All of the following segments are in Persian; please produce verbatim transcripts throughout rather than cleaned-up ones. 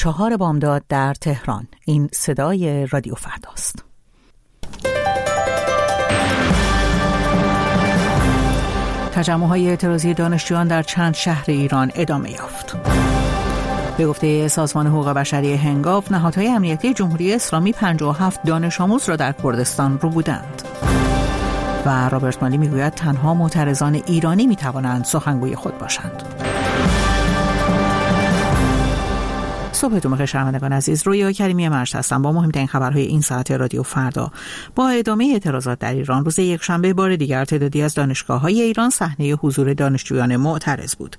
چهار بامداد در تهران. این صدای رادیو فرداست. تجمع‌های اعتراضی دانشجویان در چند شهر ایران ادامه یافت. به گفته سازمان حقوق بشری هنگاو، نهادهای امنیتی جمهوری اسلامی پنجاه و هفت دانش آموز را در کردستان رو بودند. و رابرت مالی میگوید تنها معترضان ایرانی میتوانند سخنگوی خود باشند. صبحتون بخیر شنوندگان عزیز، رویا کریمی مرشد هستم با مهمترین خبرهای این ساعت رادیو فردا. با ادامه اعتراضات در ایران، روز یکشنبه بار دیگر تعدادی از دانشگاه‌های ایران صحنه حضور دانشجویان معترض بود.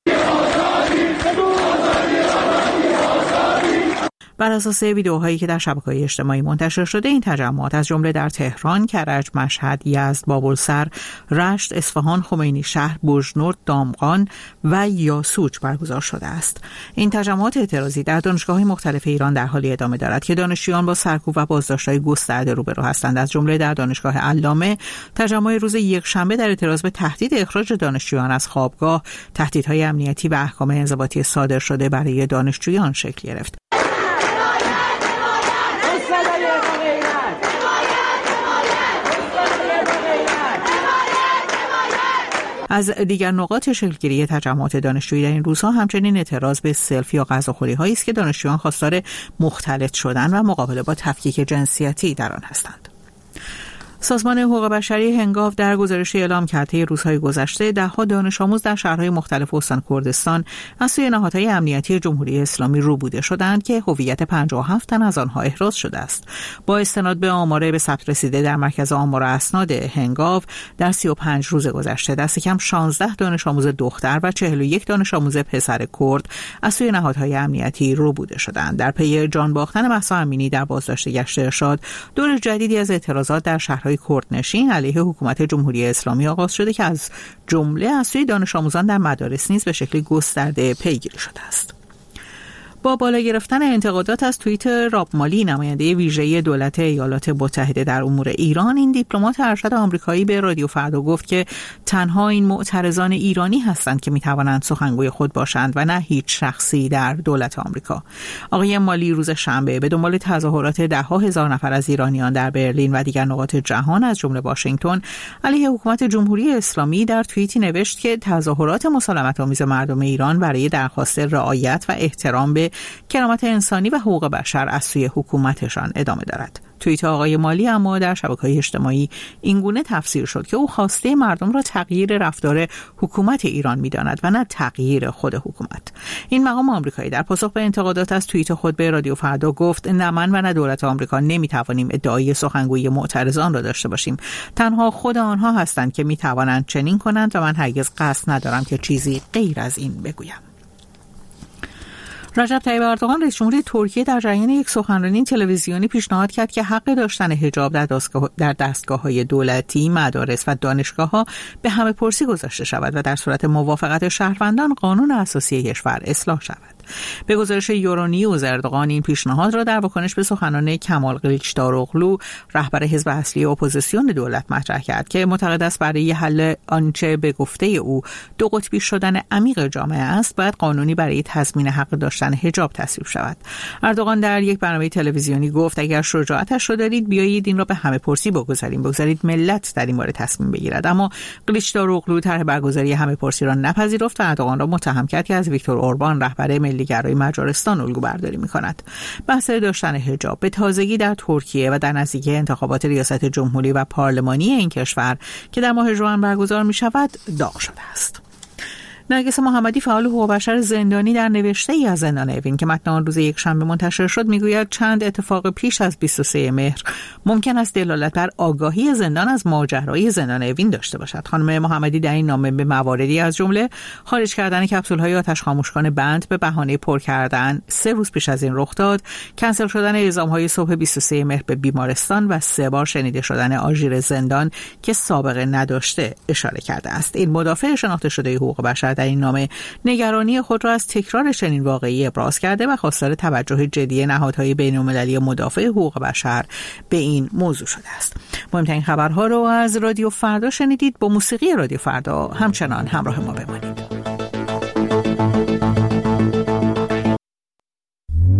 بر اساس ویدیوهایی که در شبکه‌های اجتماعی منتشر شده، این تجمعات از جمله در تهران، کرج، مشهد، یزد، بابلسر، رشت، اصفهان، خمینی شهر، بوجنورد، دامغان و یاسوج برگزار شده است. این تجمعات اعتراضی در دانشگاه‌های مختلف ایران در حالی ادامه دارد که دانشجویان با سرکوب و بازداشت‌های گسترده روبرو هستند. از جمله در دانشگاه علامه، تجمع روز یکشنبه در اعتراض به تهدید اخراج دانشجویان از خوابگاه، تهدیدهای امنیتی و احکام انضباطی صادر شده برای دانشجویان شکل گرفت. از دیگر نقاط شکلگیری تجمعات دانشجویی در این روزها همچنین اعتراض به سلفی یا غذاخوری‌هایی است که دانشجویان خواستار مختلط شدن و مقابله با تفکیک جنسیتی در آن هستند. سازمان حقوق بشری هنگاو در گزارشی اعلام کرد که روزهای گذشته ده‌ها دانش آموز در شهرهای مختلف استان کردستان از سوی نهادهای امنیتی جمهوری اسلامی روبوده شدند که هویت پنجاه و هفت تن از آنها احراز شده است. با استناد به آمار به ثبت رسیده در مرکز آمار و اسناد هنگاو، در سی و پنج روز گذشته دست کم شانزده دانش آموز دختر و چهل و یک دانش آموز پسر کرد از سوی نهادهای امنیتی روبوده شدند. در پی جان باختن مهسا امینی در بازداشت گشت ارشاد، دور جدیدی از اعتراضات در شهرهای کردنشین علیه حکومت جمهوری اسلامی آغاز شده که از جمله از سوی دانش آموزان در مدارس نیز به شکل گسترده پیگیری شده است. با بالا گرفتن انتقادات از توییت راب مالی، نماینده ویژه دولت ایالات متحده در امور ایران، این دیپلمات ارشد آمریکایی به رادیو فردا گفت که تنها این معترضان ایرانی هستند که میتوانند سخنگوی خود باشند و نه هیچ شخصی در دولت آمریکا. آقای مالی روز شنبه به دنبال تظاهرات ده ها هزار نفر از ایرانیان در برلین و دیگر نقاط جهان از جمله واشنگتن علیه حکومت جمهوری اسلامی در توییتی نوشت که تظاهرات مسالمت‌آمیز مردم ایران برای درخواست رعایت و احترام به کرامت انسانی و حقوق بشر از سوی حکومتشان ادامه دارد. توییت آقای مالی اما در شبکه‌های اجتماعی اینگونه تفسیر شد که او خواسته مردم را تغییر رفتار حکومت ایران می‌داند و نه تغییر خود حکومت. این مقام آمریکایی در پاسخ به انتقادات از توییت خود به رادیو فردا گفت نه من و نه دولت آمریکا نمی‌توانیم ادعای سخنگویی معترضان را داشته باشیم. تنها خود آنها هستند که می‌توانند چنین کنند و من هرگز قصد ندارم که چیزی غیر از این بگویم. رجب طیب اردوغان رئیس جمهور ترکیه در جریان یک سخنرانی تلویزیونی پیشنهاد کرد که حق داشتن حجاب در دستگاه در دستگاه‌های دولتی، مدارس و دانشگاه‌ها به همه پرسی گذاشته شود و در صورت موافقت شهروندان قانون اساسی کشور اصلاح شود. به گزارش یورونیوز، اردوغان این پیشنهاد را در واکنش به سخنان کمال کلیچداروغلو، رهبر حزب اصلی اپوزیسیون دولت، مطرح کرد که معتقد است برای حل آنچه به گفته او دو قطبی شدن عمیق جامعه است، باید قانونی برای تضمین حق داشتن حجاب تصویب شود. اردوغان در یک برنامه تلویزیونی گفت اگر شجاعتش را دارید بیایید این را به همه پرسی بگذاریم، بگذارید ملت در این باره تصمیم بگیرد. اما کلیچداروغلو طرح برگزاری همه پرسی را نپذیرفت و اردوغان را متهم کرد که از ویکتور اوربان، رهبر ملی‌گرای مجارستان، الگو برداری می‌کند. بحث داشتن حجاب به تازگی در ترکیه و در نزدیکی انتخابات ریاست جمهوری و پارلمانی این کشور که در ماه ژوئن برگزار می‌شود داغ شده است. نرگس محمدی، فعال حقوق بشر زندانی، در نوشته‌ای از زندان اوین که متن آن روز یکشنبه منتشر شد میگوید چند اتفاق پیش از بیست و سوم مهر ممکن است دلالت بر آگاهی زندان از ماجرای زندان اوین داشته باشد. خانم محمدی در این نامه به مواردی از جمله خارج کردن کپسول‌های آتش خاموشکن بند به بهانه پر کردن سه روز پیش از این رخ داد، کنسل شدن اعزام‌های صبح بیست و سوم مهر به بیمارستان و سه بار شنیده شدن آژیر زندان که سابقه نداشته اشاره کرده است. این مدافع شناخته شده حقوق بشر در این نامه نگرانی خود را از تکرار چنین واقعی ابراز کرده و خواستار توجه جدی نهادهای بین‌المللی مدافع حقوق بشر به این موضوع شده است. مهمترین خبرها رو از رادیو فردا شنیدید. با موسیقی رادیو فردا همچنان همراه ما بمانید.